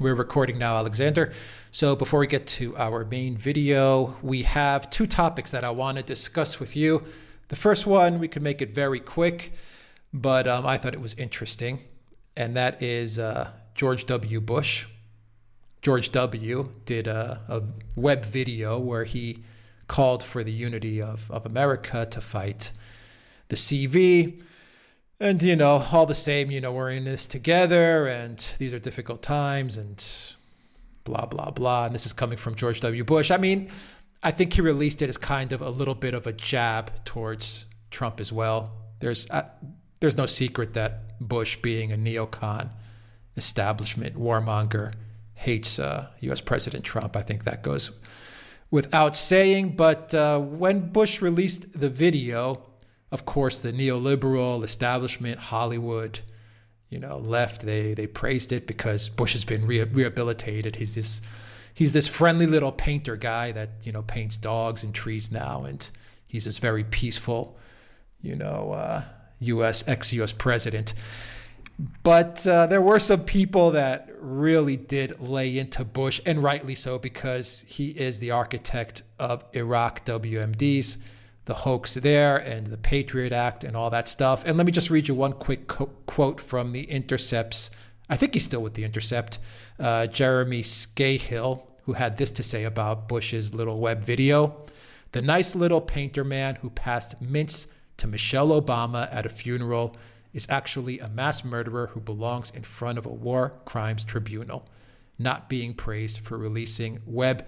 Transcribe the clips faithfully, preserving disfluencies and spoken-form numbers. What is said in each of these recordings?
We're recording now, Alexander. So before we get to our main video, we have two topics that I want to discuss with you. The first one, we could make it very quick, but um, I thought it was interesting. And that is uh, George W. Bush. George W. did a, a web video where he called for the unity of, of America to fight the C V. And, you know, all the same, you know, we're in this together and these are difficult times and blah, blah, blah. And this is coming from George W. Bush. I mean, I think he released it as kind of a little bit of a jab towards Trump as well. There's uh, there's no secret that Bush, being a neocon, establishment, warmonger, hates uh, U S President Trump. I think that goes without saying. But uh, when Bush released the video, of course, the neoliberal establishment, Hollywood, you know, left. They they praised it because Bush has been re- rehabilitated. He's this he's this friendly little painter guy that, you know, paints dogs and trees now, and he's this very peaceful, you know, uh, U S ex-U S president. But uh, there were some people that really did lay into Bush, and rightly so, because he is the architect of Iraq W M Ds. The hoax there and the Patriot Act and all that stuff. And let me just read you one quick co- quote from The Intercept's, I think he's still with The Intercept, uh, Jeremy Scahill, who had this to say about Bush's little web video. The nice little painter man who passed mints to Michelle Obama at a funeral is actually a mass murderer who belongs in front of a war crimes tribunal, not being praised for releasing web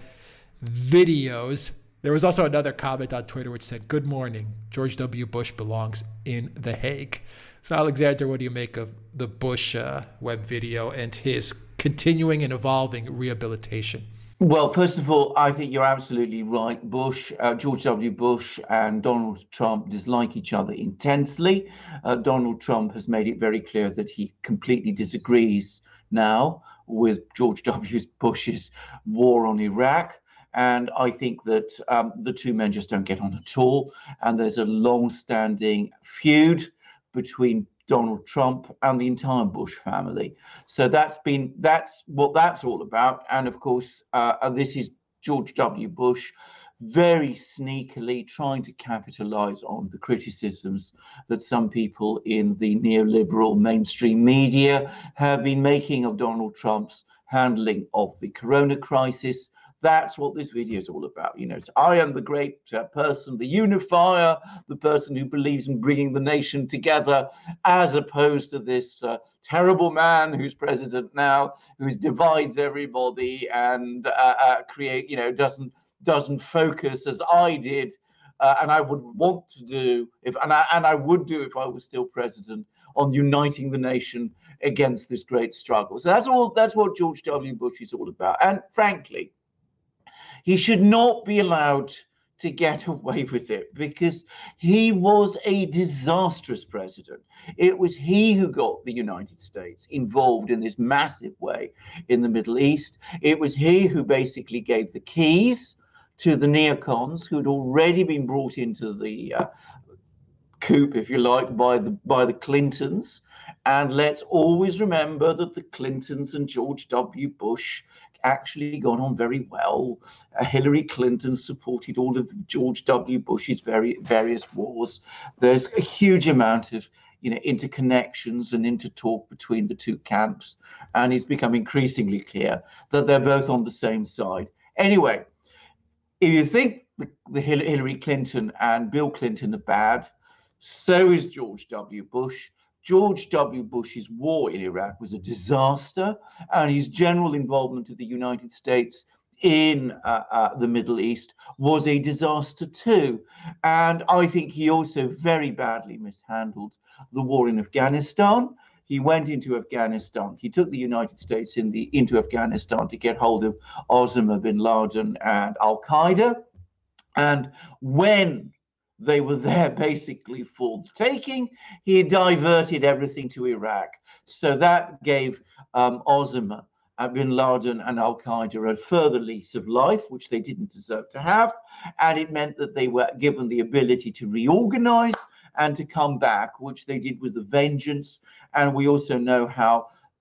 videos. There was also another comment on Twitter which said, "Good morning, George W. Bush belongs in The Hague." So, Alexander, what do you make of the Bush uh, web video and his continuing and evolving rehabilitation? Well, first of all, I think you're absolutely right. Bush, uh, George W. Bush and Donald Trump dislike each other intensely. Uh, Donald Trump has made it very clear that he completely disagrees now with George W. Bush's war on Iraq. And I think that um, the two men just don't get on at all. And there's a long-standing feud between Donald Trump and the entire Bush family. So that's been that's what that's all about. And of course, uh, this is George W. Bush very sneakily trying to capitalize on the criticisms that some people in the neoliberal mainstream media have been making of Donald Trump's handling of the corona crisis. That's what this video is all about. You know, so I am the great uh, person, the unifier, the person who believes in bringing the nation together, as opposed to this uh, terrible man who's president now, who divides everybody and uh, uh, create, you know, doesn't doesn't focus as I did, uh, and I would want to do if, and I and I would do if I was still president, on uniting the nation against this great struggle. So that's all. That's what George W. Bush is all about. And frankly, he should not be allowed to get away with it because he was a disastrous president. It was he who got the United States involved in this massive way in the Middle East. It was he who basically gave the keys to the neocons who had already been brought into the uh, coup, if you like, by the by the Clintons. And let's always remember that the Clintons and George W. Bush actually got on very well. Uh, Hillary Clinton supported all of George W. Bush's very various wars. There's a huge amount of, you know, interconnections and intertalk between the two camps, and it's become increasingly clear that they're both on the same side. Anyway, if you think the, the Hillary Clinton and Bill Clinton are bad, so is George W. Bush. George W. Bush's war in Iraq was a disaster, and his general involvement of the United States in uh, uh, the Middle East was a disaster too. And I think he also very badly mishandled the war in Afghanistan. He went into Afghanistan. He took the United States in the, into Afghanistan to get hold of Osama bin Laden and Al-Qaeda. And when they were there basically for the taking, he diverted everything to Iraq. So that gave um, Osama bin Laden and Al-Qaeda a further lease of life, which they didn't deserve to have. And it meant that they were given the ability to reorganize and to come back, which they did with a vengeance. And we also know how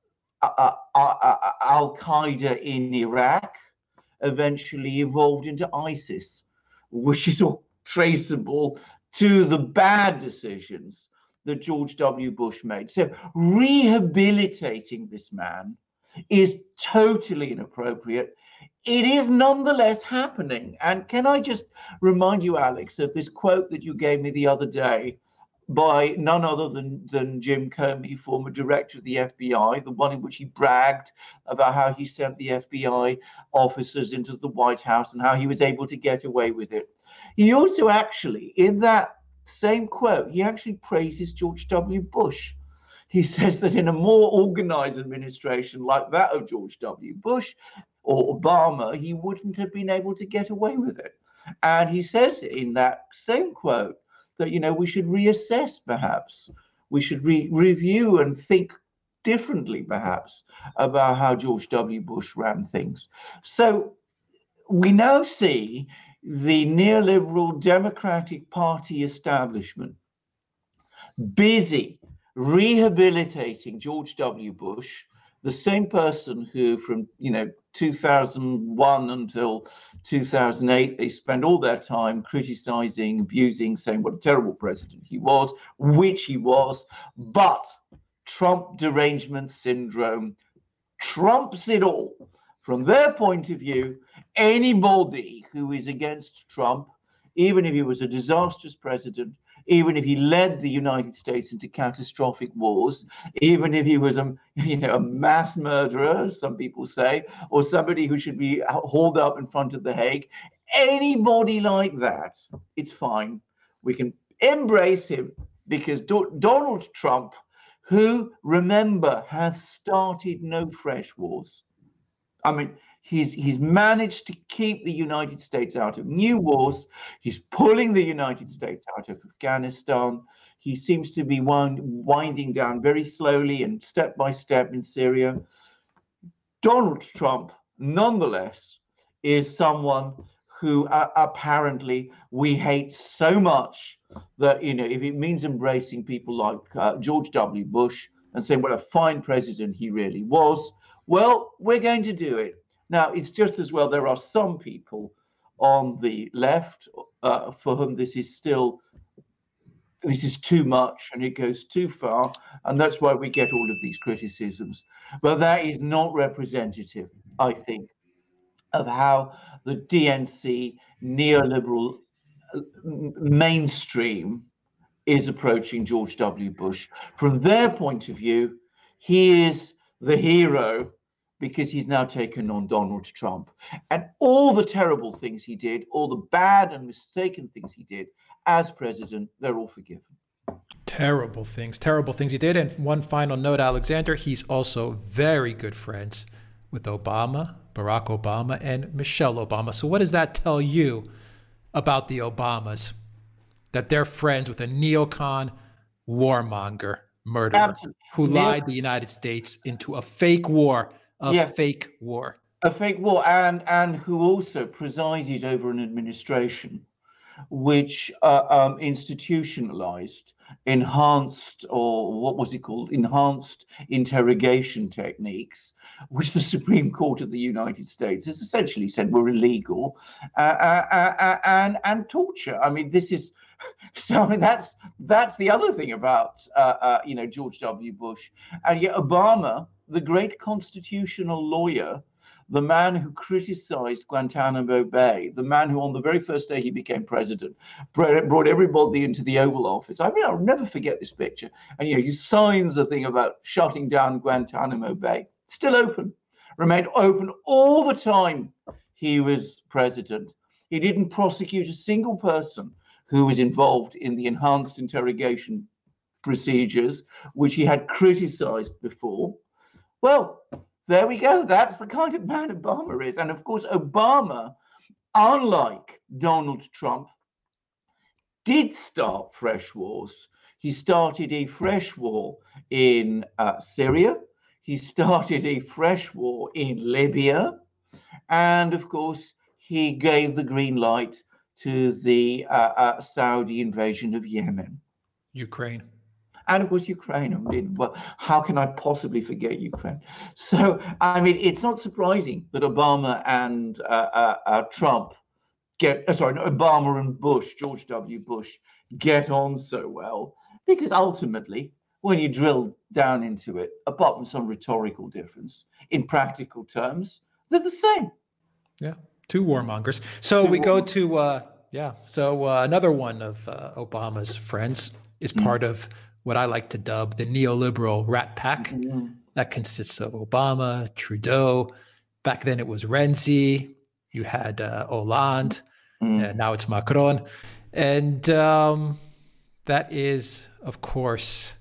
uh, uh, uh, Al-Qaeda in Iraq eventually evolved into ISIS, which is all traceable to the bad decisions that George W. Bush made. So rehabilitating this man is totally inappropriate. It is nonetheless happening. And can I just remind you, Alex, of this quote that you gave me the other day by none other than, than Jim Comey, former director of the F B I, the one in which he bragged about how he sent the F B I officers into the White House and how he was able to get away with it. He also actually, in that same quote, he actually praises George W. Bush. He says that in a more organized administration like that of George W. Bush or Obama, he wouldn't have been able to get away with it. And he says in that same quote that, you know, we should reassess perhaps. We should re review and think differently perhaps about how George W. Bush ran things. So we now see the neoliberal Democratic Party establishment busy rehabilitating George W. Bush, the same person who from, you know, two thousand one until two thousand eight, they spent all their time criticizing, abusing, saying what a terrible president he was, which he was, but Trump derangement syndrome trumps it all. From their point of view, anybody who is against Trump, even if he was a disastrous president, even if he led the United States into catastrophic wars, even if he was a, you know, a mass murderer, some people say, or somebody who should be hauled up in front of the Hague, anybody like that, it's fine. We can embrace him because Do- Donald Trump, who, remember, has started no fresh wars. I mean, he's he's managed to keep the United States out of new wars. He's pulling the United States out of Afghanistan. He seems to be wind, winding down very slowly and step by step in Syria. Donald Trump, nonetheless, is someone who uh, apparently we hate so much that, you know, if it means embracing people like uh, George W. Bush and saying what a fine president he really was, well, we're going to do it. Now, it's just as well there are some people on the left uh, for whom this is still, this is too much and it goes too far. And that's why we get all of these criticisms. But that is not representative, I think, of how the D N C neoliberal mainstream is approaching George W. Bush. From their point of view, he is the hero because he's now taken on Donald Trump. And all the terrible things he did, all the bad and mistaken things he did as president, they're all forgiven. Terrible things, terrible things he did. And one final note, Alexander, he's also very good friends with Obama, Barack Obama, and Michelle Obama. So what does that tell you about the Obamas? That they're friends with a neocon warmonger murderer Absolutely. who lied the United States into a fake war, a yeah. fake war. A fake war, and, and who also presided over an administration which uh, um, institutionalized, enhanced, or what was it called, enhanced interrogation techniques, which the Supreme Court of the United States has essentially said were illegal, uh, uh, uh, and, and torture. I mean, this is, so I mean, that's that's the other thing about uh, uh, you know, George W. Bush. And yet Obama, the great constitutional lawyer, the man who criticized Guantanamo Bay, the man who on the very first day he became president brought everybody into the Oval Office. I mean, I'll never forget this picture. And, you know, he signs a thing about shutting down Guantanamo Bay. Still open, remained open all the time he was president. He didn't prosecute a single person who was involved in the enhanced interrogation procedures, which he had criticized before. Well, there we go. That's the kind of man Obama is. And of course, Obama, unlike Donald Trump, did start fresh wars. He started a fresh war in uh, Syria. He started a fresh war in Libya. And of course, he gave the green light to the uh, uh, Saudi invasion of Yemen. Ukraine. And of course, Ukraine. I mean, well, how can I possibly forget Ukraine? So, I mean, it's not surprising that Obama and uh, uh, uh, Trump get, uh, sorry, no, Obama and Bush, George W. Bush, get on so well, because ultimately, when you drill down into it, apart from some rhetorical difference, in practical terms, they're the same. Yeah, two warmongers. So two we go to, uh, yeah, so uh, another one of uh, Obama's friends is part mm. of what I like to dub the neoliberal rat pack. Mm-hmm. That consists of Obama, Trudeau. Back then it was Renzi. You had uh, Hollande. Mm. And now it's Macron. And um, that is, of course,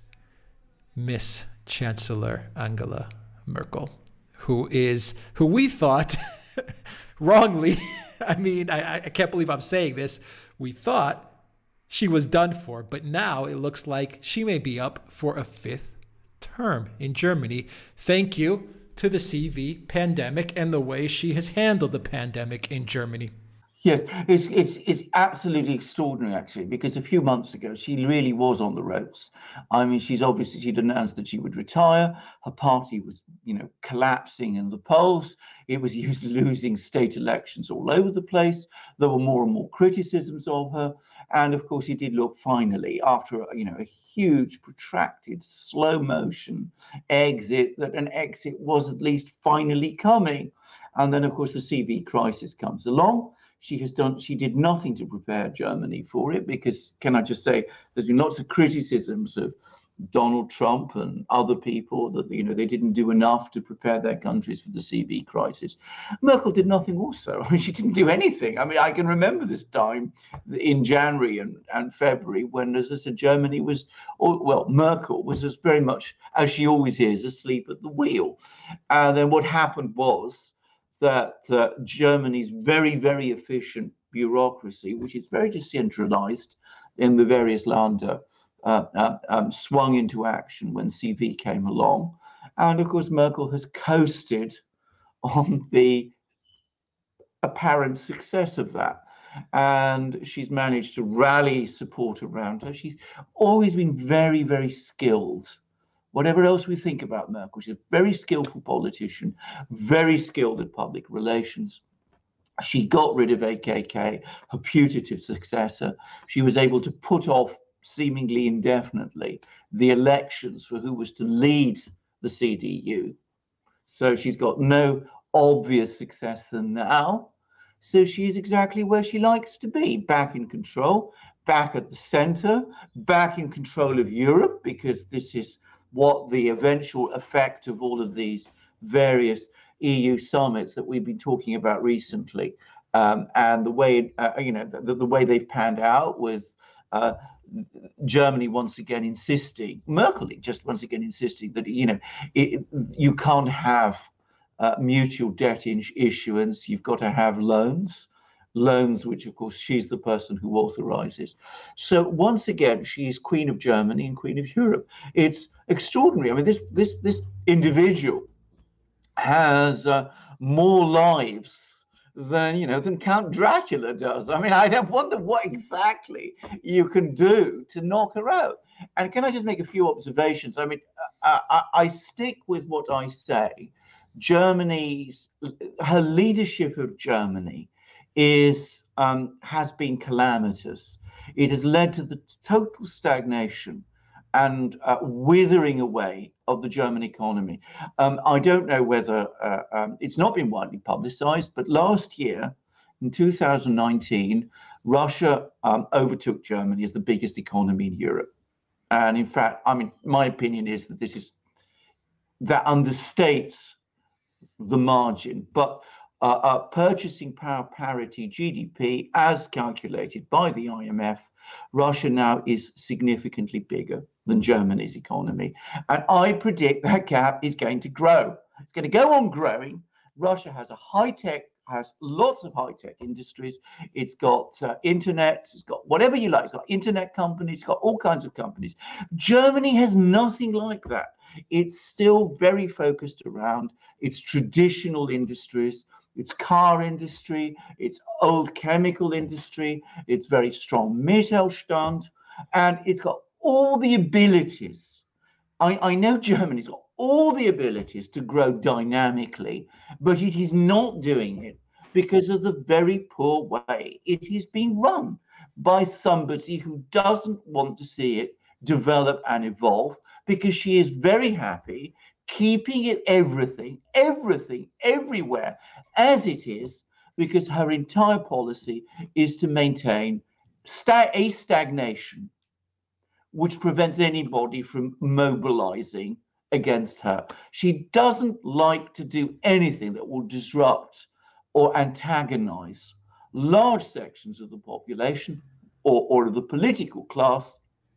Miss Chancellor Angela Merkel, who is, who we thought, wrongly, I mean, I, I can't believe I'm saying this, we thought she was done for, but now it looks like she may be up for a fifth term in Germany. Thank you to the C V pandemic and the way she has handled the pandemic in Germany. Yes, it's it's it's absolutely extraordinary, actually, because a few months ago she really was on the ropes. I mean, she's obviously she'd announced that she would retire. Her party was, you know, collapsing in the polls. It was used losing state elections all over the place. There were more and more criticisms of her, and of course, it did look finally, after you know a huge, protracted, slow motion exit, that an exit was at least finally coming. And then, of course, the C V crisis comes along. She has done, she did nothing to prepare Germany for it, because, can I just say, there's been lots of criticisms of Donald Trump and other people that, you know, they didn't do enough to prepare their countries for the C V crisis. Merkel did nothing also. I mean, she didn't do anything. I mean, I can remember this time in January and, and February when, as I said, Germany was, or, well, Merkel was as very much, as she always is, asleep at the wheel. And then what happened was that uh, Germany's very, very efficient bureaucracy, which is very decentralized in the various Länder, uh, uh, um, swung into action when C V came along. And of course, Merkel has coasted on the apparent success of that. And she's managed to rally support around her. She's always been very, very skilled. Whatever else we think about Merkel, she's a very skillful politician, very skilled at public relations. She got rid of A K K, her putative successor. She was able to put off seemingly indefinitely the elections for who was to lead the C D U. So she's got no obvious successor now. So she's exactly where she likes to be, back in control, back at the center, back in control of Europe, because this is what the eventual effect of all of these various E U summits that we've been talking about recently, um, and the way uh, you know the, the way they've panned out, with uh, Germany once again insisting, Merkel just once again insisting that you know it, you can't have uh, mutual debt in issuance. You've got to have loans. Loans, which of course she's the person who authorizes. So once again, she's Queen of Germany and Queen of Europe. It's extraordinary. I mean, this this this individual has uh, more lives than you know than Count Dracula does. I mean, I don't wonder what exactly you can do to knock her out. And can I just make a few observations? I mean, I, I, I stick with what I say. Germany's her leadership of Germany is um, has been calamitous. It has led to the total stagnation and uh, withering away of the German economy. Um, I don't know whether uh, um, it's not been widely publicized, but last year, in two thousand nineteen, Russia um, overtook Germany as the biggest economy in Europe. And in fact, I mean, my opinion is that this is that understates the margin, but Uh, uh, purchasing power parity G D P, as calculated by the I M F, Russia now is significantly bigger than Germany's economy. And I predict that gap is going to grow. It's going to go on growing. Russia has a high-tech, has lots of high-tech industries. It's got uh, internet, it's got whatever you like. It's got internet companies, it's got all kinds of companies. Germany has nothing like that. It's still very focused around its traditional industries, its car industry, its old chemical industry, its very strong Mittelstand, and it's got all the abilities. I, I know Germany's got all the abilities to grow dynamically, but it is not doing it because of the very poor way it is being run by somebody who doesn't want to see it develop and evolve, because she is very happy keeping it everything, everything, everywhere as it is, because her entire policy is to maintain sta- a stagnation which prevents anybody from mobilizing against her. She doesn't like to do anything that will disrupt or antagonize large sections of the population or, or of the political class,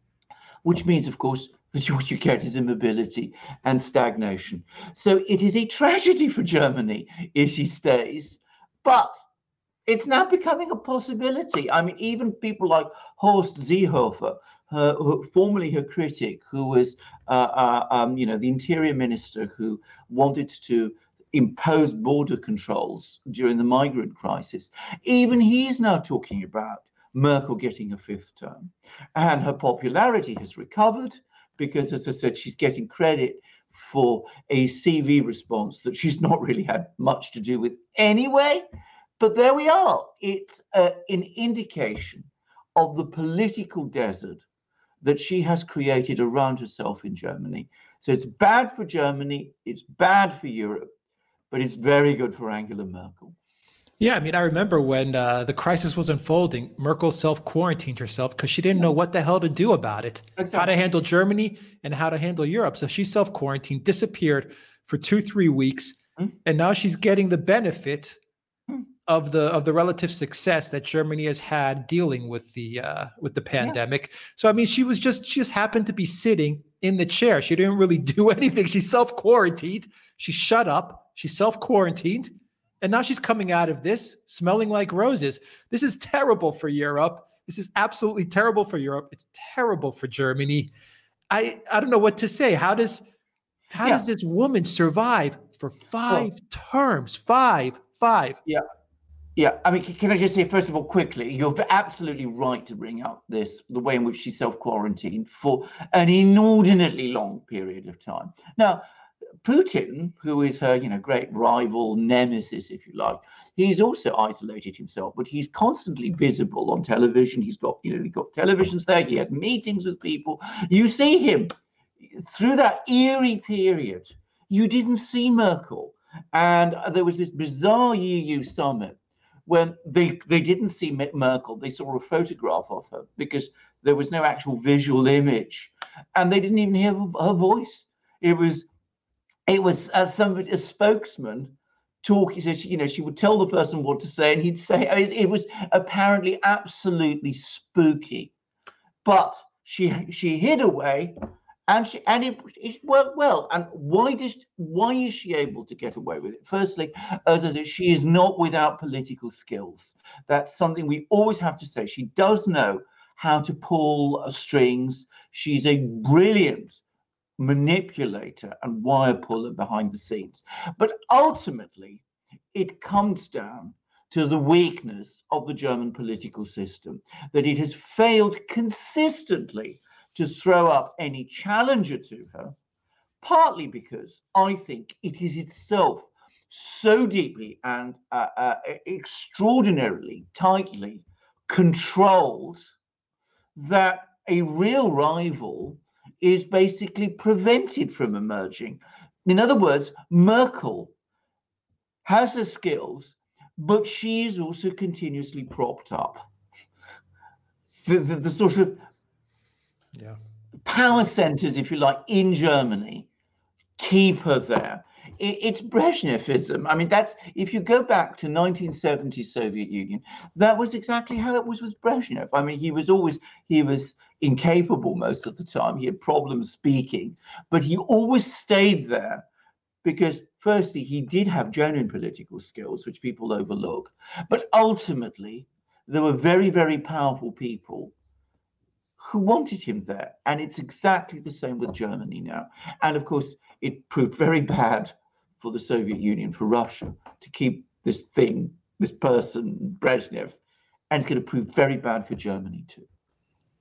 which means, of course, that what you get is immobility and stagnation. So it is a tragedy for Germany if she stays, but it's now becoming a possibility. I mean, even people like Horst Seehofer, her, her, formerly her critic, who was, uh, uh, um, you know, the interior minister who wanted to impose border controls during the migrant crisis, even he's now talking about Merkel getting a fifth term. And her popularity has recovered because, as I said, she's getting credit for a C V response that she's not really had much to do with anyway. But there we are. It's uh, an indication of the political desert that she has created around herself in Germany. So it's bad for Germany, it's bad for Europe, but it's very good for Angela Merkel. Yeah, I mean, I remember when uh, the crisis was unfolding, Merkel self-quarantined herself because she didn't know what the hell to do about it, exactly. How to handle Germany and how to handle Europe. So she self-quarantined, disappeared for two, three weeks, mm. and now she's getting the benefit mm. of the of the relative success that Germany has had dealing with the uh, with the pandemic. Yeah. So I mean, she was just she just happened to be sitting in the chair. She didn't really do anything. She self-quarantined. She shut up. She self-quarantined. And now she's coming out of this smelling like roses. This is terrible for Europe. This is absolutely terrible for Europe. It's terrible for Germany. I, I don't know what to say. How does how yeah. does this woman survive for five well, terms? Five, five. Yeah. Yeah. I mean, can I just say, first of all, quickly, you're absolutely right to bring up this, the way in which she self-quarantined for an inordinately long period of time. Now, Putin, who is her, you know, great rival, nemesis, if you like, he's also isolated himself, but he's constantly visible on television. He's got, you know, he's got televisions there. He has meetings with people. You see him through that eerie period. You didn't see Merkel, and there was this bizarre E U summit when they they didn't see Merkel. They saw a photograph of her because there was no actual visual image, and they didn't even hear her voice. It was. It was as somebody, a spokesman talking, so she, you know, she would tell the person what to say, and he'd say, it was apparently absolutely spooky. But she she hid away, and she and it, it worked well. And why does why is she able to get away with it? Firstly, as I said, she is not without political skills. That's something we always have to say. She does know how to pull strings. She's a brilliant manipulator and wire puller behind the scenes. But ultimately, it comes down to the weakness of the German political system, that it has failed consistently to throw up any challenger to her, partly because I think it is itself so deeply and uh, uh, extraordinarily tightly controlled that a real rival is basically prevented from emerging. In other words, Merkel has her skills, but she is also continuously propped up. The, the, the sort of yeah. power centers, if you like, in Germany keep her there. It, it's Brezhnevism. I mean, that's, if you go back to nineteen seventy Soviet Union, that was exactly how it was with Brezhnev. I mean, he was always, he was incapable most of the time. He had problems speaking, but he always stayed there because, firstly, he did have genuine political skills, which people overlook. But ultimately, there were very, very powerful people who wanted him there. And it's exactly the same with Germany now. And of course, it proved very bad for the Soviet Union, for Russia, to keep this thing, this person, Brezhnev. And it's going to prove very bad for Germany too.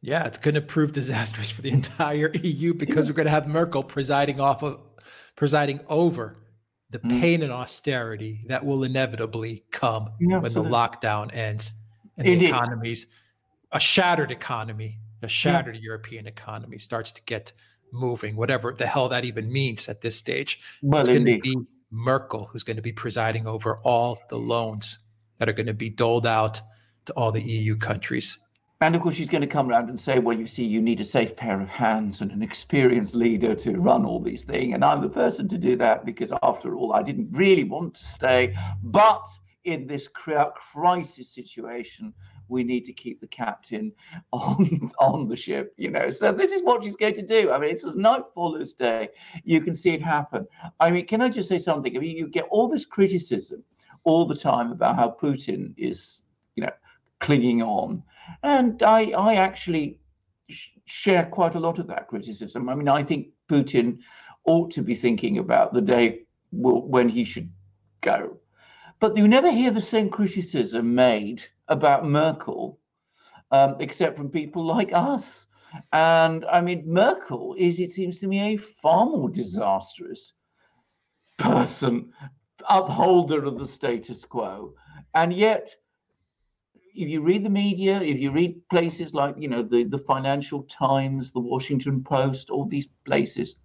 Yeah, it's going to prove disastrous for the entire E U because we're going to have Merkel presiding off of presiding over the Mm. pain and austerity that will inevitably come Yeah, when the absolutely. lockdown ends and Indeed. the economies, a shattered economy, a shattered Yeah. European economy starts to get moving, whatever the hell that even means at this stage. Well, It's going to indeed. be Merkel who's going to be presiding over all the loans that are going to be doled out to all the E U countries. And of course, she's going to come around and say, well, you see, you need a safe pair of hands and an experienced leader to run all these things. And I'm the person to do that because, after all, I didn't really want to stay. But in this crisis situation, we need to keep the captain on, on the ship, you know. So this is what she's going to do. I mean, it's as night follows day. You can see it happen. I mean, can I just say something? I mean, you get all this criticism all the time about how Putin is, you know, clinging on. And I, I actually sh- share quite a lot of that criticism. I mean, I think Putin ought to be thinking about the day w- when he should go. But you never hear the same criticism made about Merkel, um, except from people like us. And I mean, Merkel is, it seems to me, a far more disastrous person, upholder of the status quo. And yet, if you read the media, if you read places like, you know, the, the Financial Times, the Washington Post, all these places,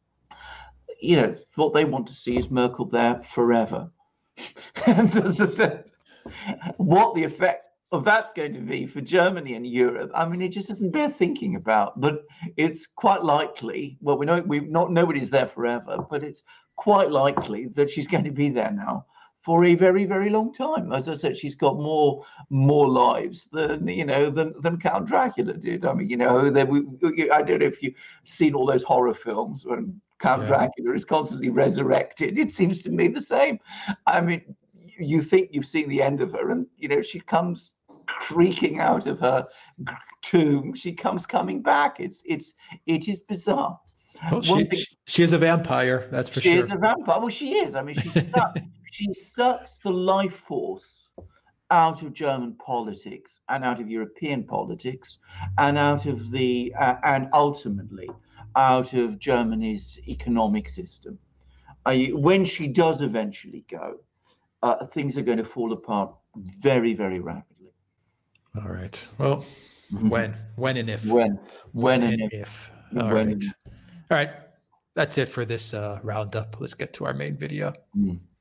you know, what they want to see is Merkel there forever. And as I said, what the effect of that's going to be for Germany and Europe, I mean, it just doesn't bear thinking about. But it's quite likely, well, we know we not nobody's there forever, but it's quite likely that she's going to be there now for a very, very long time. As I said, she's got more more lives than, you know, than than Count Dracula did. I mean, you know, there, we, I don't know if you've seen all those horror films when Count yeah. Dracula is constantly resurrected. It seems to me the same. I mean, you think you've seen the end of her, and, you know, she comes creaking out of her tomb. She comes coming back. It's it's it is bizarre. Well, she, thing, she is a vampire, that's for she sure. She is a vampire. Well, she is. I mean, she sucks, she sucks the life force out of German politics and out of European politics and out of the uh, and ultimately out of Germany's economic system. Uh, when she does eventually go, uh, things are going to fall apart very, very rapidly. All right. Well, when, when and if. When, when, when and, and if. if. All when right. All right. That's it for this uh, roundup. Let's get to our main video. Mm.